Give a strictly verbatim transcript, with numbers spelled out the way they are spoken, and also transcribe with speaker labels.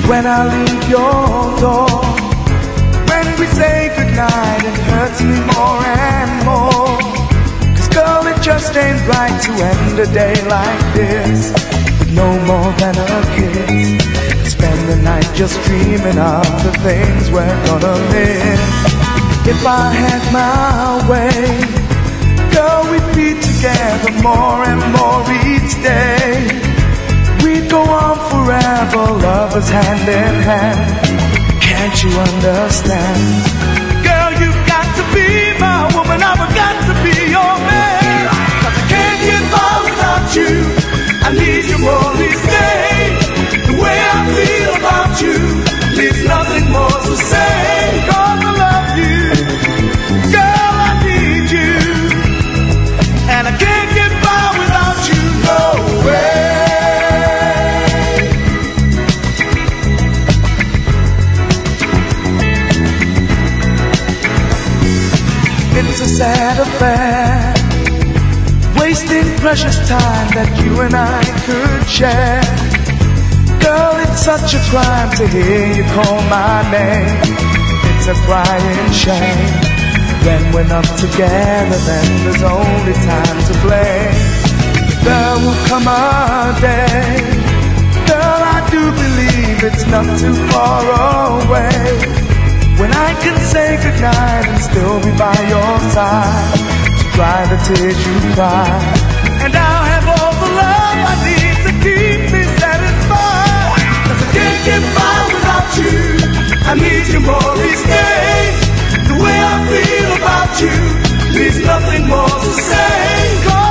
Speaker 1: when I leave your door. When we say goodnight, it hurts me more and more. Cause girl, it just ain't right to end a day like this with no more than a kiss. Spend the night just dreaming of the things we're gonna miss. If I had my way, girl, we'd be together more and more each day. We'd go on forever, lovers hand in hand. Can't you understand? Girl, you've got to be my woman, I've got to be your man. Cause I can't get by without you, I need you more each day. The way I feel about you leaves nothing more to say. Cause I love you, girl, I need you, and I can't get by without you, no way. It's a sad affair, wasting precious time that you and I could share. Girl, it's such a crime to hear you call my name. It's a crying shame. When we're not together, then there's only time to blame. There will come a day, girl, I do believe it's not too far away, when I can say goodnight and still be by your side, to dry the tears you cry. And I'll have all the love I need to keep me satisfied. Cause I can't get by without you, I need you more each day. The way I feel about you leaves nothing more to say.